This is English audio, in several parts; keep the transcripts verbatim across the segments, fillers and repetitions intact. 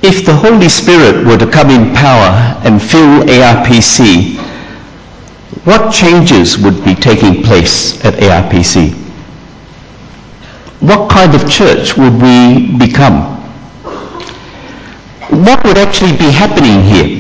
If the Holy Spirit were to come in power and fill A R P C, what changes would be taking place at A R P C? What kind of church would we become? What would actually be happening here?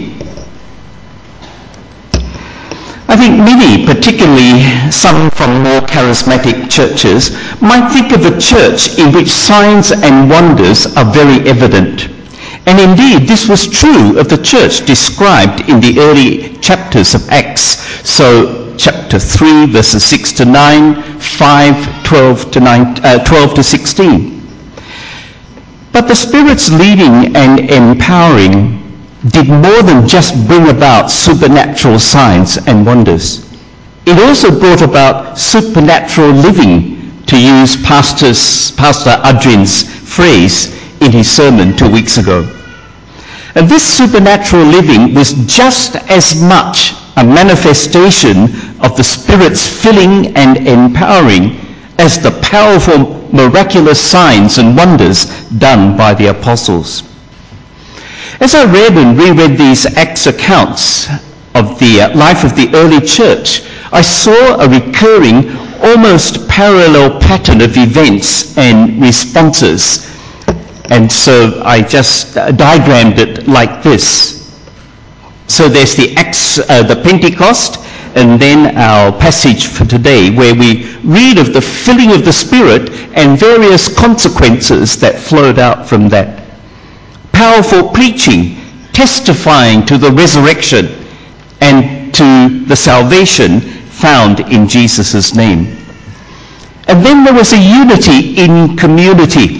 I think many, particularly some from more charismatic churches, might think of a church in which signs and wonders are very evident. And indeed, this was true of the church described in the early chapters of Acts. So, chapter three, verses six to nine, five, twelve to nine, uh, twelve to sixteen. But the Spirit's leading and empowering did more than just bring about supernatural signs and wonders. It also brought about supernatural living, to use Pastor's, Pastor Adrian's phrase in his sermon two weeks ago. And this supernatural living was just as much a manifestation of the Spirit's filling and empowering as the powerful, miraculous signs and wonders done by the apostles. As I read and reread these Acts accounts of the life of the early church, I saw a recurring, almost parallel pattern of events and responses. And so I just diagrammed it like this. So there's the Acts, uh, the Pentecost, and then our passage for today, where we read of the filling of the Spirit and various consequences that flowed out from that. Powerful preaching, testifying to the resurrection and to the salvation found in Jesus' name. And then there was a unity in community.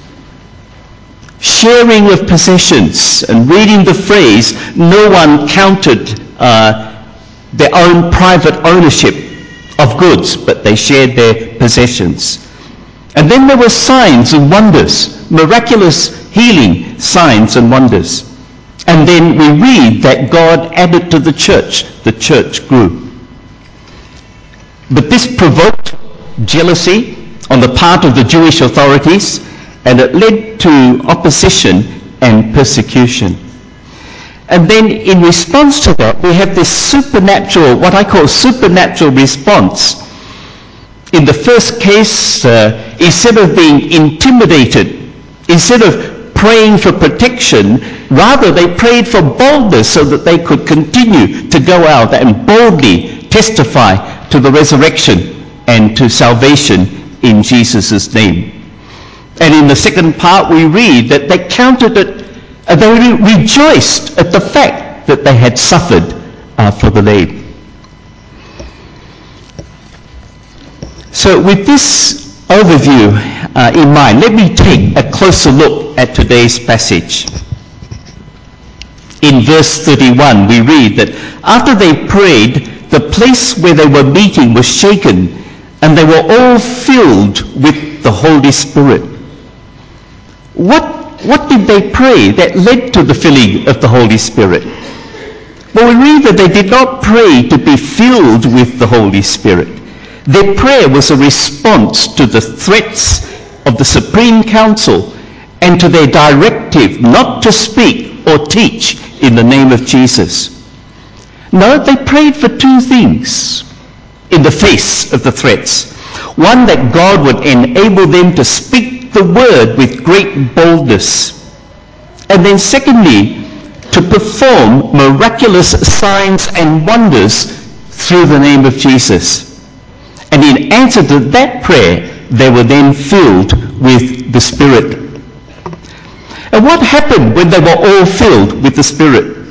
Sharing of possessions, and reading the phrase, no one counted uh, their own private ownership of goods, but they shared their possessions. And then there were signs and wonders, miraculous healing signs and wonders. And then we read that God added to the church, the church grew. But this provoked jealousy on the part of the Jewish authorities, and it led to opposition and persecution. And then in response to that, we have this supernatural, what I call supernatural response. In the first case, uh, instead of being intimidated, instead of praying for protection, rather they prayed for boldness so that they could continue to go out and boldly testify to the resurrection and to salvation in Jesus' name. And in the second part we read that they counted it, uh, they rejoiced at the fact that they had suffered uh, for the name. So with this overview uh, in mind, let me take a closer look at today's passage. In verse thirty-one we read that after they prayed, the place where they were meeting was shaken, and they were all filled with the Holy Spirit. What, what did they pray that led to the filling of the Holy Spirit? Well, we read that they did not pray to be filled with the Holy Spirit. Their prayer was a response to the threats of the Supreme Council and to their directive not to speak or teach in the name of Jesus. No, they prayed for two things in the face of the threats. One, that God would enable them to speak the word with great boldness. And then secondly, to perform miraculous signs and wonders through the name of Jesus. And in answer to that prayer, they were then filled with the Spirit. And what happened when they were all filled with the Spirit?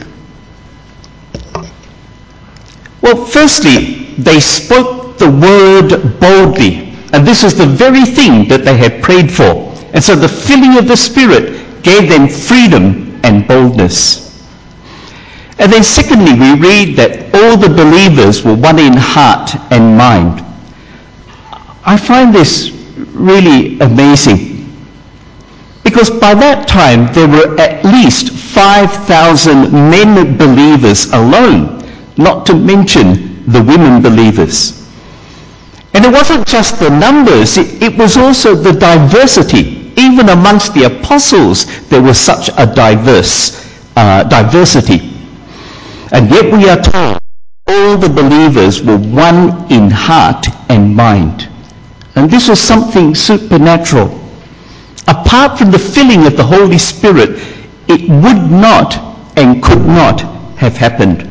Well, firstly, they spoke the word boldly. And this was the very thing that they had prayed for. And so the filling of the Spirit gave them freedom and boldness. And then secondly, we read that all the believers were one in heart and mind. I find this really amazing, because by that time there were at least five thousand men believers alone, not to mention the women believers. And it wasn't just the numbers, it, it was also the diversity. even amongst the apostles there was such a diverse uh, diversity. And yet we are told all the believers were one in heart and mind. And this was something supernatural. Apart from the filling of the Holy Spirit, it would not and could not have happened.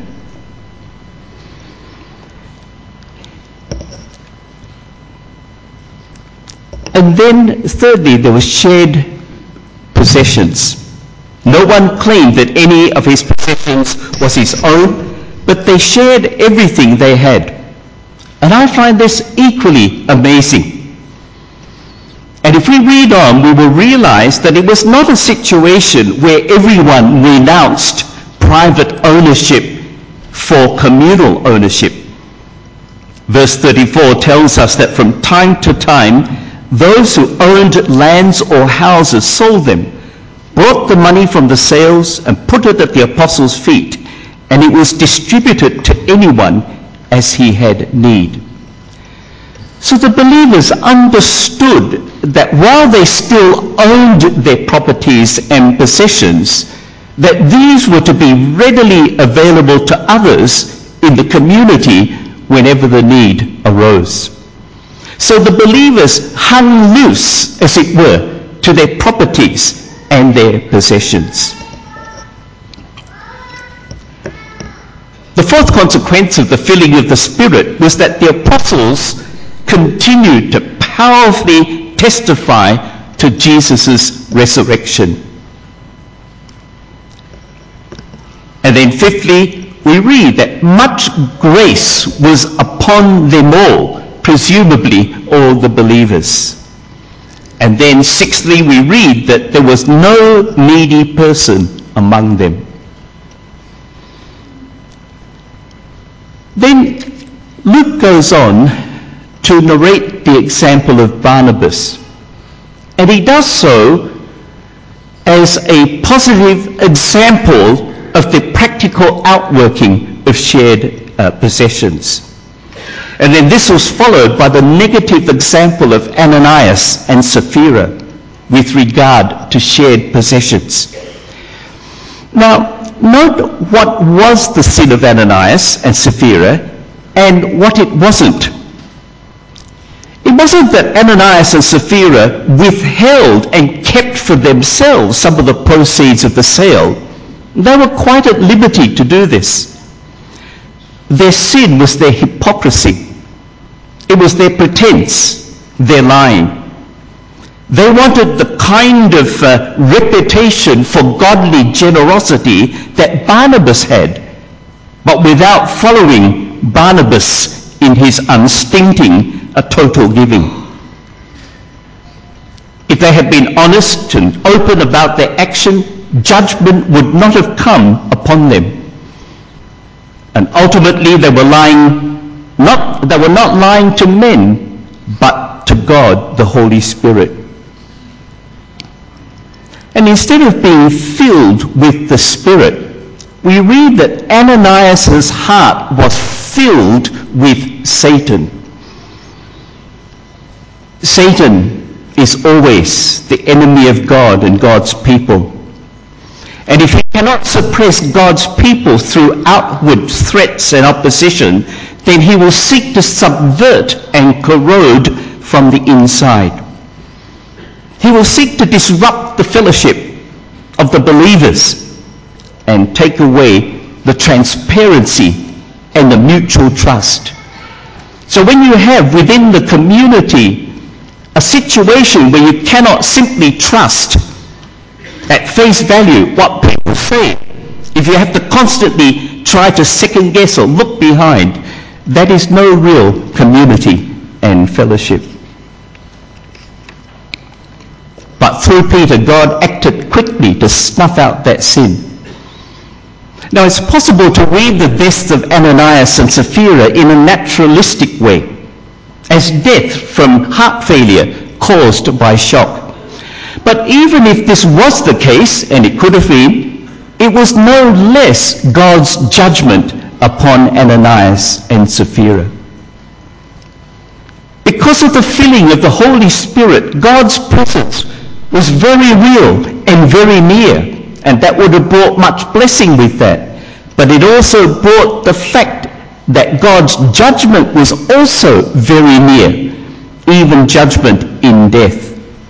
And then, thirdly, there was shared possessions. No one claimed that any of his possessions was his own, but they shared everything they had. And I find this equally amazing. And if we read on, we will realize that it was not a situation where everyone renounced private ownership for communal ownership. Verse thirty-four tells us that from time to time, those who owned lands or houses sold them, brought the money from the sales and put it at the apostles' feet, and it was distributed to anyone as he had need. So the believers understood that while they still owned their properties and possessions, that these were to be readily available to others in the community whenever the need arose. So the believers hung loose, as it were, to their properties and their possessions. The fourth consequence of the filling of the Spirit was that the apostles continued to powerfully testify to Jesus' resurrection. And then fifthly, we read that much grace was upon them all, presumably all the believers. And then sixthly, we read that there was no needy person among them. Then Luke goes on to narrate the example of Barnabas. And he does so as a positive example of the practical outworking of shared uh, possessions. And then this was followed by the negative example of Ananias and Sapphira with regard to shared possessions. Now, note what was the sin of Ananias and Sapphira and what it wasn't. It wasn't that Ananias and Sapphira withheld and kept for themselves some of the proceeds of the sale. They were quite at liberty to do this. Their sin was their hypocrisy. It was their pretense, their lying. They wanted the kind of uh, reputation for godly generosity that Barnabas had, but without following Barnabas in his unstinting, a total giving. If they had been honest and open about their action, judgment would not have come upon them. And ultimately they were lying, not, they were not lying to men, but to God, the Holy Spirit. And instead of being filled with the Spirit, we read that Ananias' heart was filled with Satan. Satan is always the enemy of God and God's people. And if he cannot suppress God's people through outward threats and opposition, then he will seek to subvert and corrode from the inside. He will seek to disrupt the fellowship of the believers and take away the transparency and the mutual trust. So when you have within the community a situation where you cannot simply trust at face value what people say, if you have to constantly try to second guess or look behind, that is no real community and fellowship. But through Peter, God acted quickly to snuff out that sin. Now it's possible to read the deaths of Ananias and Sapphira in a naturalistic way, as death from heart failure caused by shock. But even if this was the case, and it could have been, it was no less God's judgment upon Ananias and Sapphira. Because of the filling of the Holy Spirit, God's presence was very real and very near, and that would have brought much blessing with that. But it also brought the fact that God's judgment was also very near, even judgment in death.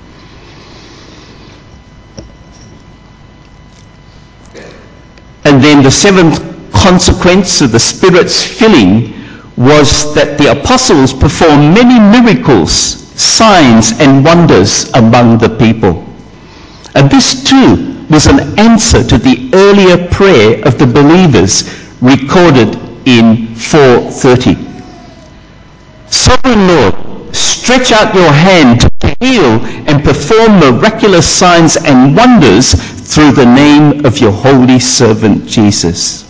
And then the seventh consequence of the Spirit's filling was that the apostles performed many miracles, signs and wonders among the people. And this too was an answer to the earlier prayer of the believers recorded in four thirty. Sovereign Lord, stretch out your hand to heal and perform miraculous signs and wonders through the name of your holy servant Jesus.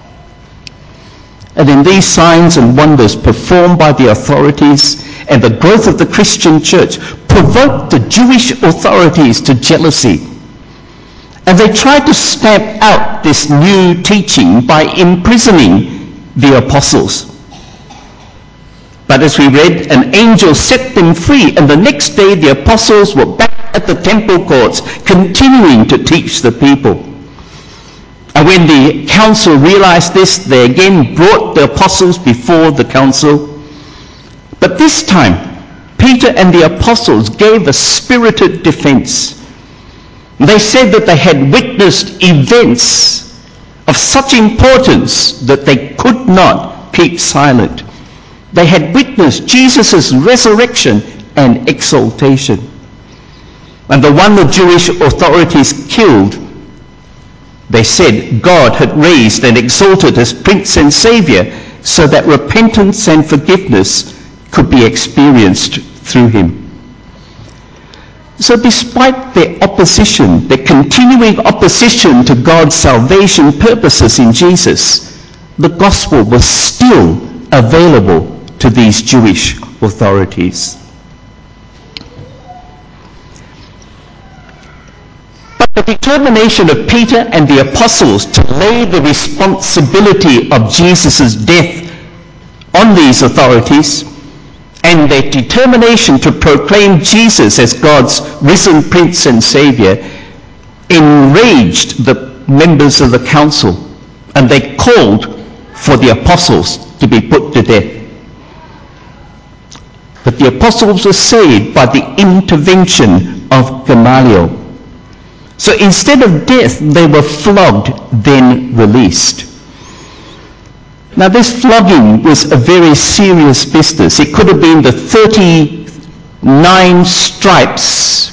And in these signs and wonders performed by the authorities and the growth of the Christian church provoked the Jewish authorities to jealousy. And they tried to stamp out this new teaching by imprisoning the apostles. But as we read, an angel set them free, and the next day the apostles were back at the temple courts, continuing to teach the people. And when the council realized this, they again brought the apostles before the council. But this time, Peter and the apostles gave a spirited defense. They said that they had witnessed events of such importance that they could not keep silent. They had witnessed Jesus' resurrection and exaltation. And the one the Jewish authorities killed, they said God had raised and exalted as Prince and Saviour so that repentance and forgiveness could be experienced through him. So despite their opposition, their continuing opposition to God's salvation purposes in Jesus, the gospel was still available to these Jewish authorities. But the determination of Peter and the apostles to lay the responsibility of Jesus' death on these authorities, and their determination to proclaim Jesus as God's risen Prince and Saviour, enraged the members of the council, and they called for the apostles to be put to death. But the apostles were saved by the intervention of Gamaliel. So instead of death, they were flogged, then released. Now this flogging was a very serious business. It could have been the thirty-nine stripes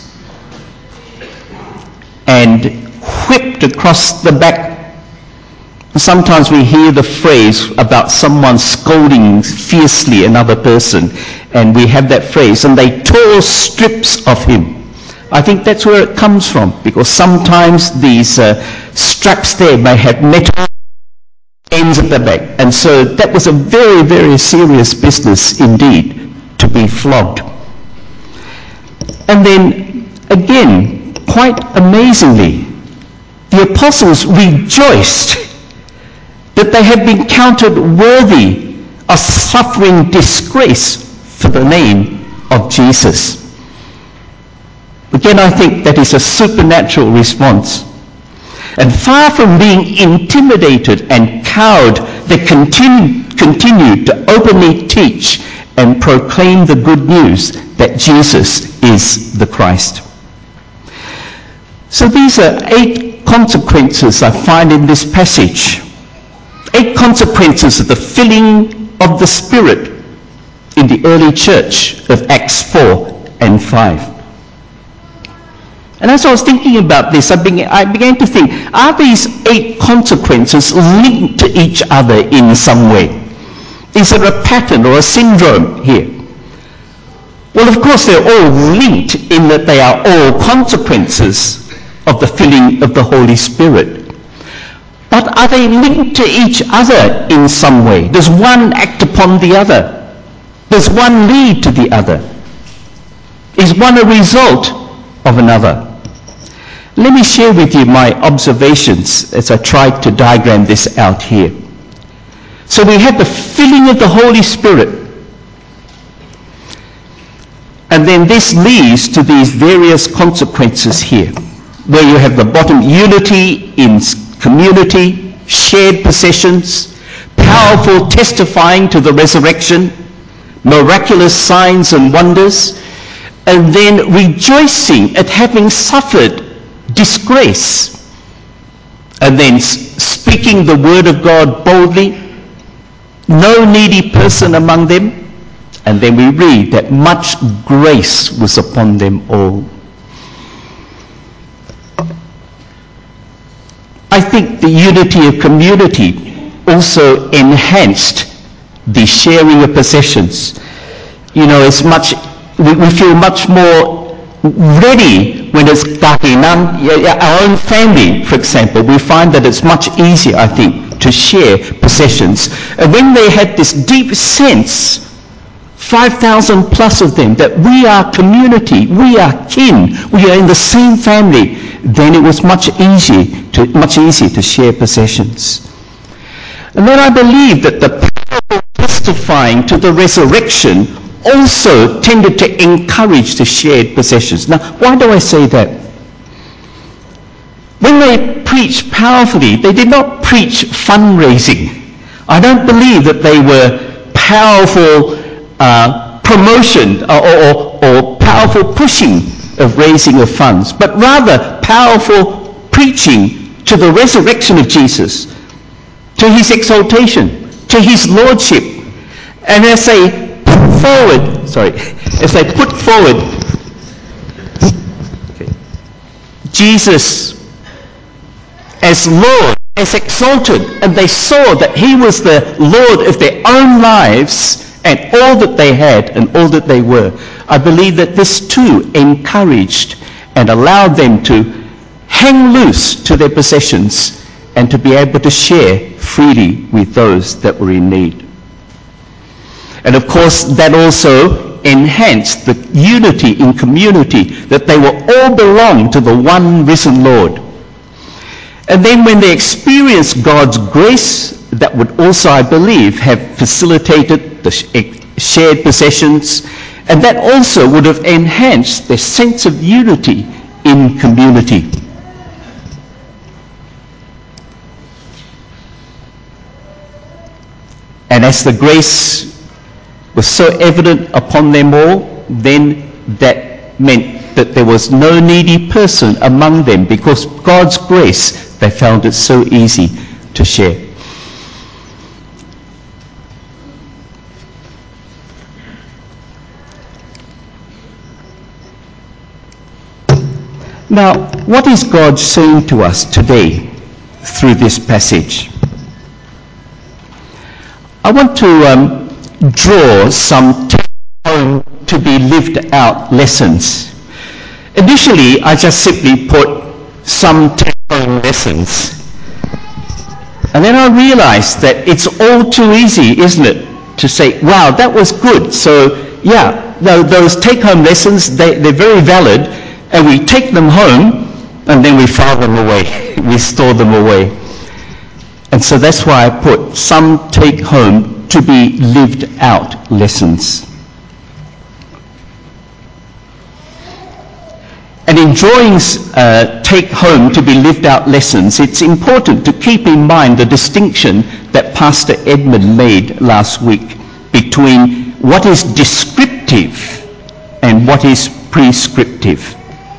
and whipped across the back. Sometimes we hear the phrase about someone scolding fiercely another person, and we have that phrase, and they tore strips of him. I think that's where it comes from, because sometimes these uh, straps there may have metal ends at the back. And so that was a very, very serious business indeed, to be flogged. And then, again, quite amazingly, the apostles rejoiced that they had been counted worthy of suffering disgrace for the name of Jesus. Again, I think that is a supernatural response. And far from being intimidated and cowed, they continue, continued to openly teach and proclaim the good news that Jesus is the Christ. So these are eight consequences I find in this passage. Eight consequences of the filling of the Spirit in the early church of Acts four and five. And as I was thinking about this, I began, I began to think, are these eight consequences linked to each other in some way? Is there a pattern or a syndrome here? Well, of course, they're all linked in that they are all consequences of the filling of the Holy Spirit. But are they linked to each other in some way? Does one act upon the other? Does one lead to the other? Is one a result of another? Let me share with you my observations as I tried to diagram this out here. So we had the filling of the Holy Spirit. And then this leads to these various consequences here, where you have the bottom, unity in community, shared possessions, powerful testifying to the resurrection, miraculous signs and wonders, and then rejoicing at having suffered disgrace, and then speaking the word of God boldly, no needy person among them, and then we read that much grace was upon them all. I think the unity of community also enhanced the sharing of possessions. You know, it's much, we, we feel much more ready when it's kakinam, our own family, for example. We find that it's much easier, I think, to share possessions. And when they had this deep sense, five thousand plus of them, that we are community, we are kin, we are in the same family, then it was much easy to, much easier to share possessions. And then I believe that the powerful testifying to the resurrection also tended to encourage the shared possessions. Now, why do I say that? When they preached powerfully, they did not preach fundraising. I don't believe that they were powerful uh, promotion or, or, or powerful pushing of raising of funds, but rather powerful preaching to the resurrection of Jesus, to his exaltation, to his lordship. And as they put forward, sorry, as they put forward okay, Jesus as Lord, as exalted, and they saw that he was the Lord of their own lives and all that they had and all that they were, I believe that this too encouraged and allowed them to hang loose to their possessions and to be able to share freely with those that were in need. And of course, that also enhanced the unity in community, that they will all belong to the one risen Lord. And then when they experienced God's grace, that would also, I believe, have facilitated the shared possessions, and that also would have enhanced their sense of unity in community. And as the grace was so evident upon them all, then that meant that there was no needy person among them, because God's grace, they found it so easy to share. Now, what is God saying to us today through this passage? I want to um, draw some take-home to be lived out lessons. Initially, I just simply put some take-home lessons. And then I realized that it's all too easy, isn't it, to say, wow, that was good. So, yeah, those take-home lessons, they, they're very valid, and we take them home, and then we file them away. We store them away. And so that's why I put some take-home to be lived out lessons. And in drawing uh, take-home to be lived out lessons, it's important to keep in mind the distinction that Pastor Edmund made last week between what is descriptive and what is prescriptive.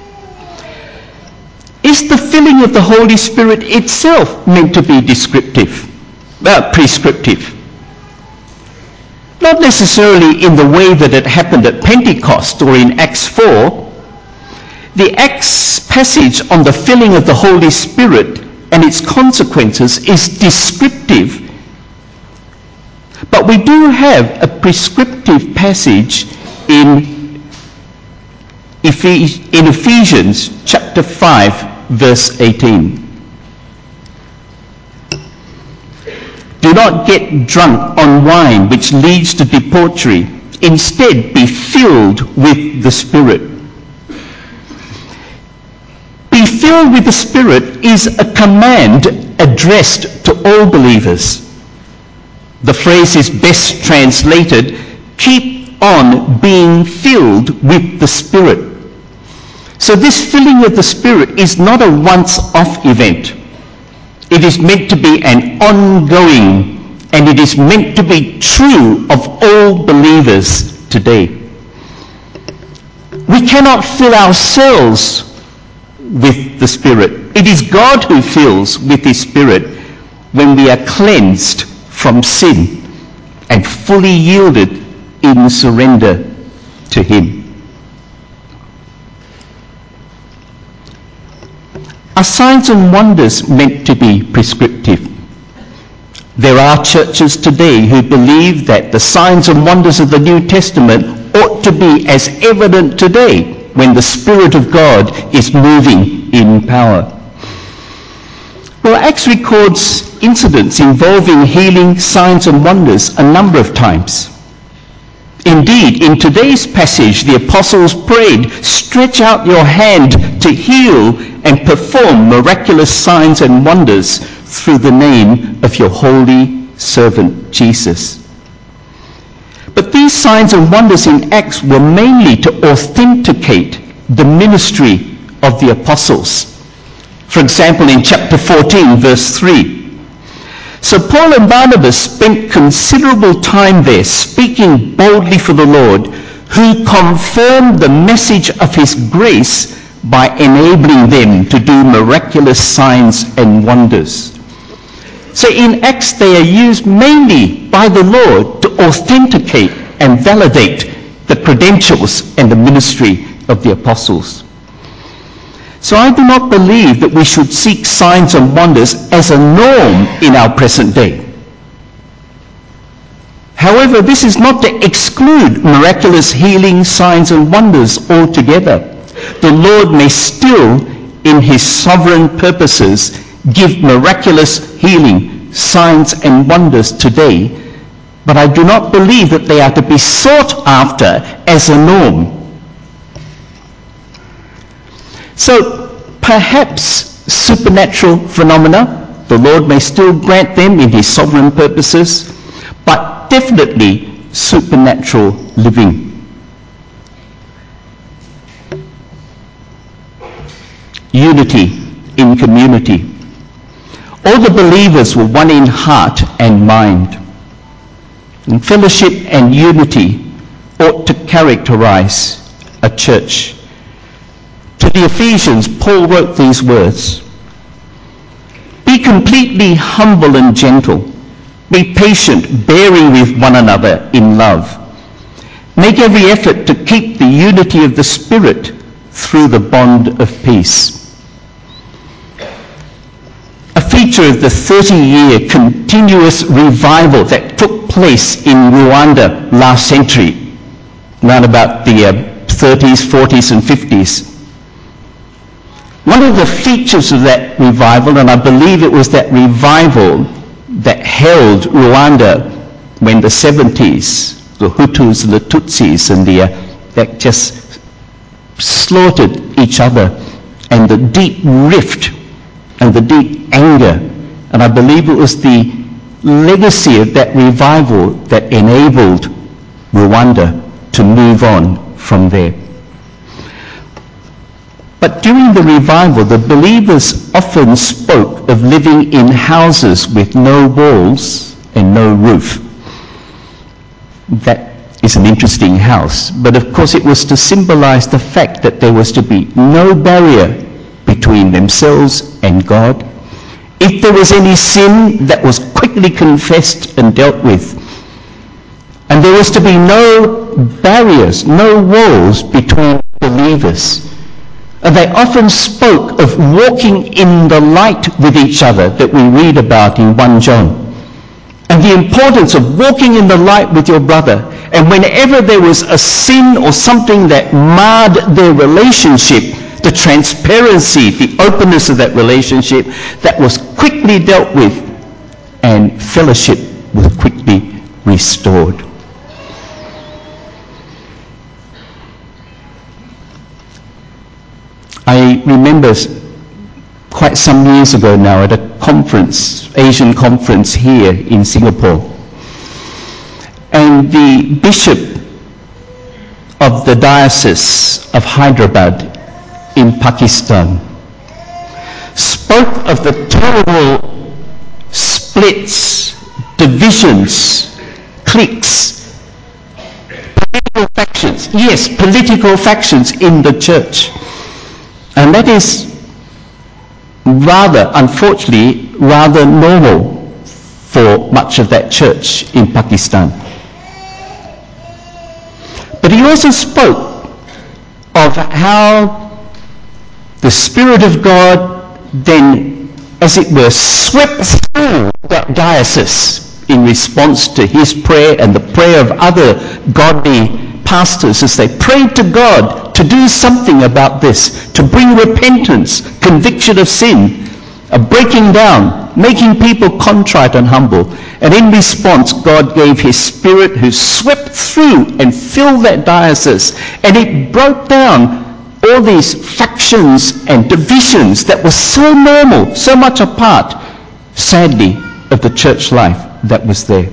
Is the filling of the Holy Spirit itself meant to be descriptive, uh, prescriptive? Not necessarily in the way that it happened at Pentecost or in Acts four. The Acts passage on the filling of the Holy Spirit and its consequences is descriptive. But we do have a prescriptive passage in, Ephes- in Ephesians chapter five, verse eighteen. Do not get drunk on wine, which leads to debauchery. Instead, be filled with the Spirit. Be filled with the Spirit is a command addressed to all believers. The phrase is best translated, keep on being filled with the Spirit. So this filling with the Spirit is not a once-off event. It is meant to be an ongoing, and it is meant to be true of all believers today. We cannot fill ourselves with the Spirit. It is God who fills with His Spirit when we are cleansed from sin and fully yielded in surrender to Him. Are signs and wonders meant to be prescriptive? There are churches today who believe that the signs and wonders of the New Testament ought to be as evident today when the Spirit of God is moving in power. Well, Acts records incidents involving healing, signs and wonders a number of times. Indeed, in today's passage, the apostles prayed, "Stretch out your hand to heal and perform miraculous signs and wonders through the name of your holy servant Jesus." But these signs and wonders in Acts were mainly to authenticate the ministry of the apostles. For example, in chapter fourteen, verse three, "So Paul and Barnabas spent considerable time there, speaking boldly for the Lord, who confirmed the message of his grace by enabling them to do miraculous signs and wonders." So in Acts, they are used mainly by the Lord to authenticate and validate the credentials and the ministry of the apostles. So I do not believe that we should seek signs and wonders as a norm in our present day. However, this is not to exclude miraculous healing, signs and wonders altogether. The Lord may still, in His sovereign purposes, give miraculous healing, signs and wonders today, but I do not believe that they are to be sought after as a norm. So perhaps supernatural phenomena, the Lord may still grant them in His sovereign purposes, but definitely supernatural living. Unity in community. All the believers were one in heart and mind. And fellowship and unity ought to characterize a church. To the Ephesians, Paul wrote these words, "Be completely humble and gentle. Be patient, bearing with one another in love. Make every effort to keep the unity of the Spirit through the bond of peace." A feature of the thirty-year continuous revival that took place in Rwanda last century, around about the uh, thirties, forties and fifties. One of the features of that revival, and I believe it was that revival that held Rwanda when the seventies, the Hutus and the Tutsis, and the, uh, that just slaughtered each other, and the deep rift and the deep anger. And I believe it was the legacy of that revival that enabled Rwanda to move on from there. But during the revival, the believers often spoke of living in houses with no walls and no roof. That is an interesting house, but of course it was to symbolize the fact that there was to be no barrier between themselves and God. If there was any sin, that was quickly confessed and dealt with. And there was to be no barriers, no walls between believers. And they often spoke of walking in the light with each other that we read about in First John. And the importance of walking in the light with your brother. And whenever there was a sin or something that marred their relationship, the transparency, the openness of that relationship, that was quickly dealt with, and fellowship was quickly restored. I remember quite some years ago now at a conference, Asian conference here in Singapore, and the bishop of the Diocese of Hyderabad in Pakistan spoke of the terrible splits, divisions, cliques, political factions. Yes, political factions in the church. And that is rather, unfortunately, rather normal for much of that church in Pakistan. But he also spoke of how the Spirit of God then, as it were, swept through that diocese in response to his prayer and the prayer of other godly pastors as they prayed to God to do something about this, to bring repentance, conviction of sin, a breaking down, making people contrite and humble. And in response, God gave his Spirit who swept through and filled that diocese, and it broke down all these factions and divisions that were so normal, so much a part, sadly, of the church life that was there.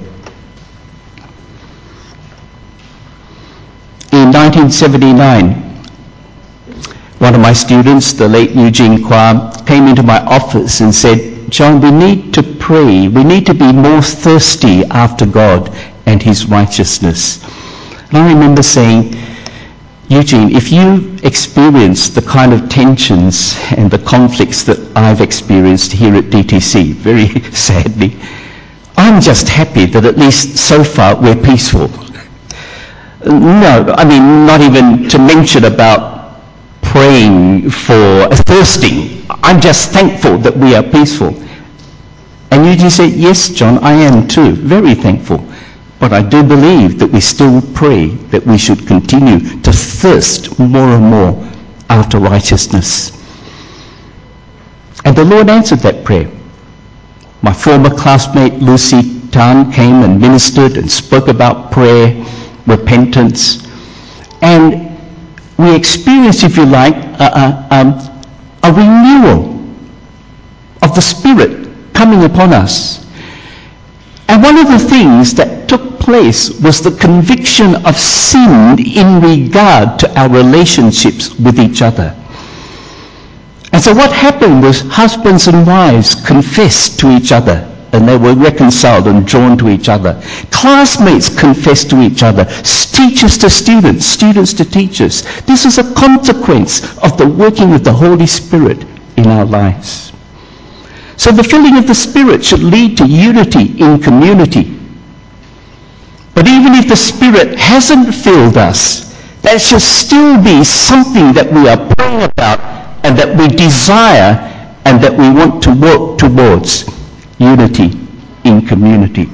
In nineteen seventy-nine, one of my students, the late Eugene Kwa, came into my office and said, "John, we need to pray. We need to be more thirsty after God and his righteousness." And I remember saying, "Eugene, if you experience the kind of tensions and the conflicts that I've experienced here at D T C, very sadly, I'm just happy that at least so far we're peaceful." No, I mean, not even to mention about praying for thirsting. I'm just thankful that we are peaceful. And Eugene said, "Yes, John, I am too, very thankful. But I do believe that we still pray that we should continue to thirst more and more after righteousness." And the Lord answered that prayer. My former classmate Lucy Tan came and ministered and spoke about prayer, repentance, and we experienced, if you like, a, a, um, a renewal of the Spirit coming upon us. And one of the things that took place was the conviction of sin in regard to our relationships with each other. And so what happened was husbands and wives confessed to each other, and they were reconciled and drawn to each other. Classmates confessed to each other, teachers to students, students to teachers. This is a consequence of the working of the Holy Spirit in our lives. So the filling of the Spirit should lead to unity in community. But even if the Spirit hasn't filled us, that should still be something that we are praying about and that we desire and that we want to work towards. Unity in community.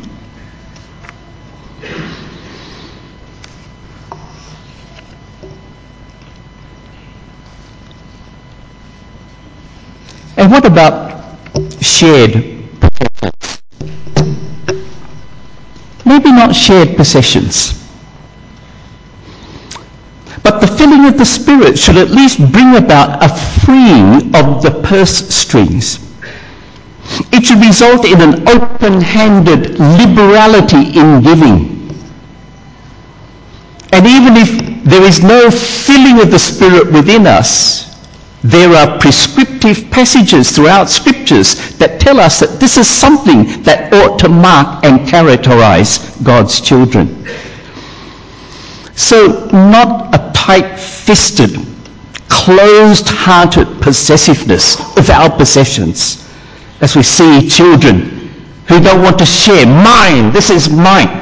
And what about shared possessions? Maybe not shared possessions, but the filling of the Spirit should at least bring about a freeing of the purse strings. It should result in an open-handed liberality in giving. And even if there is no filling of the Spirit within us, there are prescriptive passages throughout Scriptures that tell us that this is something that ought to mark and characterize God's children. So not a tight-fisted, closed-hearted possessiveness of our possessions, as we see children who don't want to share. Mine, this is mine.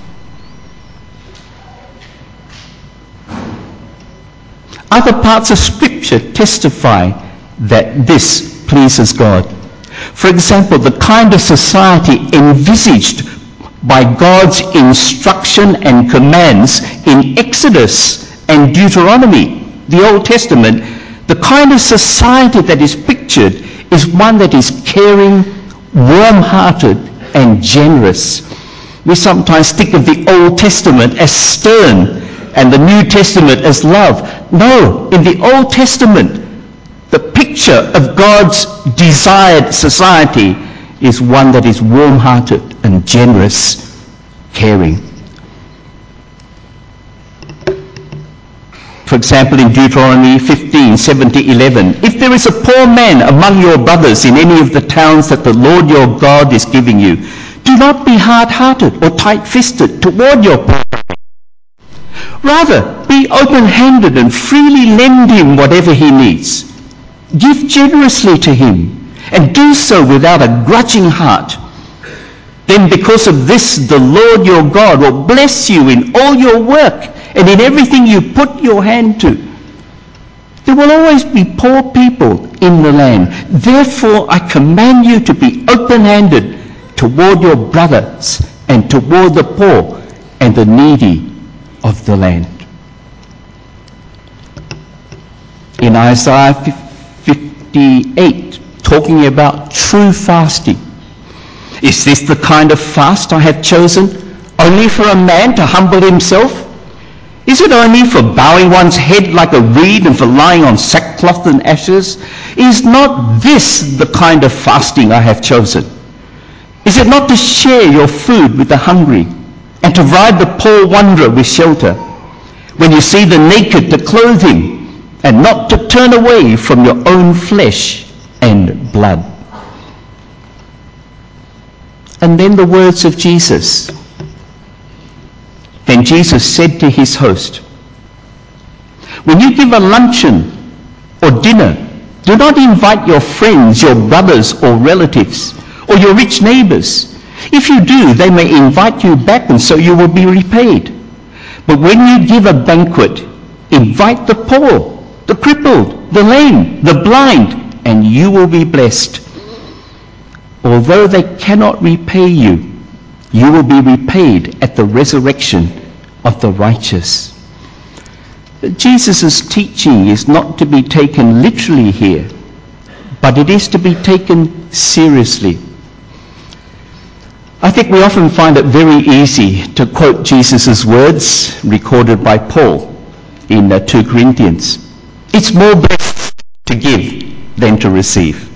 Other parts of Scripture testify that this pleases God. For example, the kind of society envisaged by God's instruction and commands in Exodus and Deuteronomy, the Old Testament, the kind of society that is pictured is one that is caring, warm-hearted, and generous. We sometimes think of the Old Testament as stern and the New Testament as love. No, in the Old Testament, the picture of God's desired society is one that is warm-hearted and generous, caring. For example, in Deuteronomy fifteen, seven to eleven, if there is a poor man among your brothers in any of the towns that the Lord your God is giving you, do not be hard-hearted or tight-fisted toward your poor. Rather, be open-handed and freely lend him whatever he needs. Give generously to him, and do so without a grudging heart. Then because of this, the Lord your God will bless you in all your work and in everything you put your hand to. There will always be poor people in the land. Therefore, I command you to be open-handed toward your brothers and toward the poor and the needy of the land. In Isaiah fifty-eight, talking about true fasting. Is this the kind of fast I have chosen, only for a man to humble himself? Is it only for bowing one's head like a reed and for lying on sackcloth and ashes? Is not this the kind of fasting I have chosen? Is it not to share your food with the hungry and to provide the poor wanderer with shelter? When you see the naked, to clothe him, and not to turn away from your own flesh and blood. And then the words of Jesus. Then Jesus said to his host, when you give a luncheon or dinner, do not invite your friends, your brothers or relatives, or your rich neighbors. If you do, they may invite you back, and so you will be repaid. But when you give a banquet, invite the poor, the crippled, the lame, the blind, and you will be blessed. Although they cannot repay you, you will be repaid at the resurrection of the righteous. Jesus' teaching is not to be taken literally here, but it is to be taken seriously. I think we often find it very easy to quote Jesus' words recorded by Paul in uh, two Corinthians. It's more blessed to give than to receive.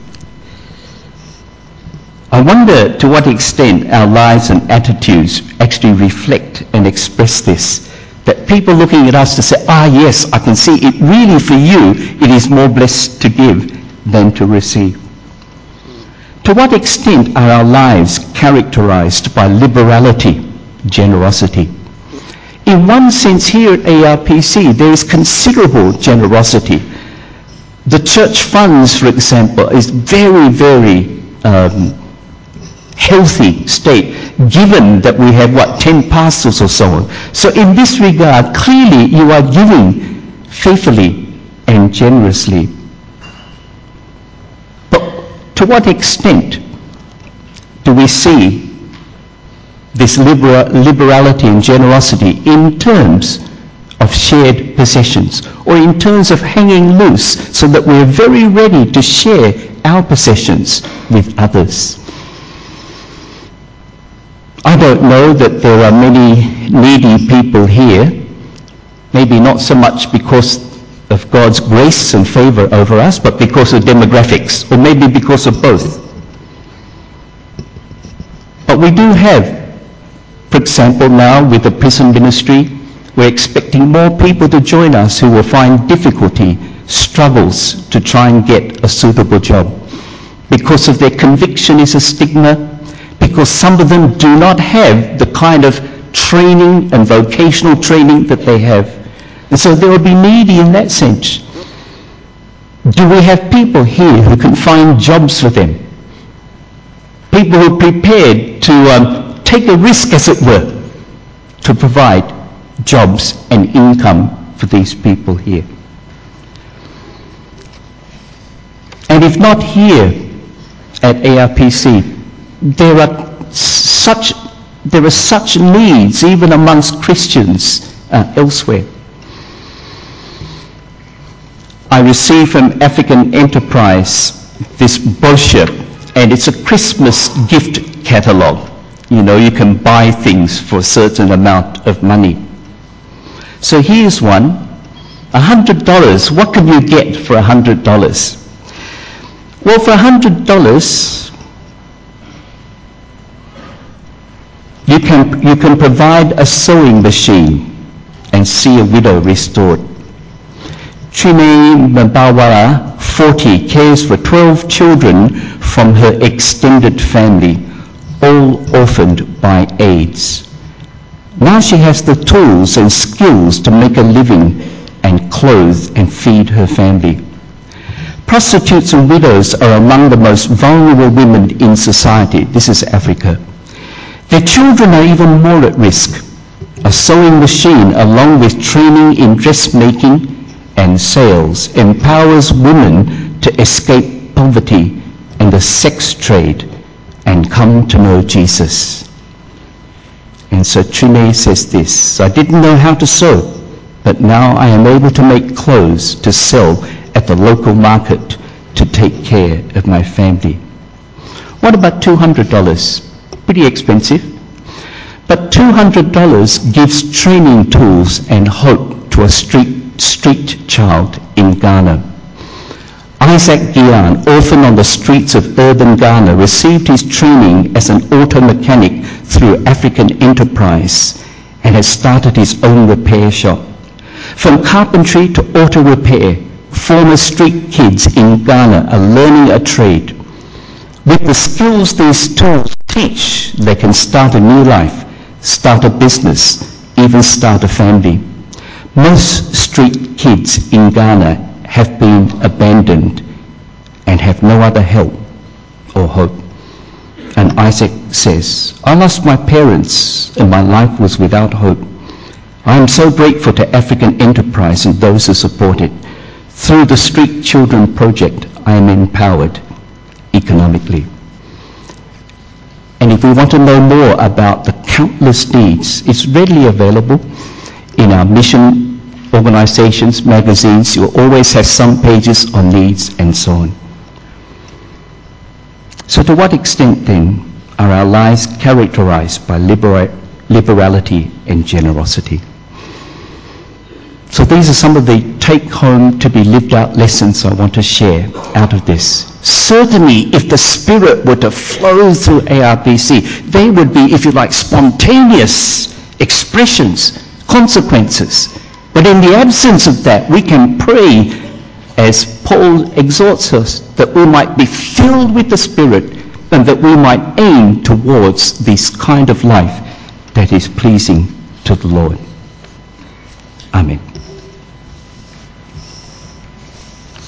I wonder to what extent our lives and attitudes actually reflect and express this. That people looking at us to say, ah yes, I can see it really for you, it is more blessed to give than to receive. To what extent are our lives characterized by liberality, generosity? In one sense here at A R P C, there is considerable generosity. The church funds, for example, is very, very um, healthy state, given that we have, what, ten pastors or so on. So in this regard, clearly you are giving faithfully and generously. To what extent do we see this libera- liberality and generosity in terms of shared possessions, or in terms of hanging loose so that we're very ready to share our possessions with others? I don't know that there are many needy people here, maybe not so much because of God's grace and favour over us, but because of demographics, or maybe because of both. But we do have, for example, now with the prison ministry, we're expecting more people to join us who will find difficulty, struggles to try and get a suitable job. Because of their conviction is a stigma, because some of them do not have the kind of training and vocational training that they have. And so they will be needy in that sense. Do we have people here who can find jobs for them? People who are prepared to um, take a risk, as it were, to provide jobs and income for these people here. And if not here at A R P C, there are such, there are such needs even amongst Christians uh, elsewhere. I received from African Enterprise this brochure, and it's a Christmas gift catalogue. You know, you can buy things for a certain amount of money. So here's one, one hundred dollars. What can you get for one hundred dollars? Well, for one hundred dollars, you can, you can provide a sewing machine and see a widow restored. Trine Mbawara, forty, cares for twelve children from her extended family, all orphaned by AIDS. Now she has the tools and skills to make a living and clothe and feed her family. Prostitutes and widows are among the most vulnerable women in society. This is Africa. Their children are even more at risk. A sewing machine, along with training in dressmaking and sales, empowers women to escape poverty and the sex trade and come to know Jesus. And so Trine says this, I didn't know how to sew, but now I am able to make clothes to sell at the local market to take care of my family. What about two hundred dollars? Pretty expensive. But two hundred dollars gives training tools and hope to a street, street child in Ghana. Isaac Gian, orphan on the streets of urban Ghana, received his training as an auto mechanic through African Enterprise and has started his own repair shop. From carpentry to auto repair, former street kids in Ghana are learning a trade. With the skills these tools teach, they can start a new life, start a business, even start a family. Most street kids in Ghana have been abandoned and have no other help or hope. And Isaac says, I lost my parents and my life was without hope. I am so grateful to African Enterprise and those who support it. Through the Street Children Project, I am empowered economically. And if we want to know more about the countless needs, it's readily available in our mission organizations, magazines. You'll always have some pages on needs and so on. So to what extent then are our lives characterized by libera- liberality and generosity? So these are some of the take-home to be lived out lessons I want to share out of this. Certainly, if the Spirit were to flow through A R B C, they would be, if you like, spontaneous expressions, consequences. But in the absence of that, we can pray, as Paul exhorts us, that we might be filled with the Spirit and that we might aim towards this kind of life that is pleasing to the Lord. Amen.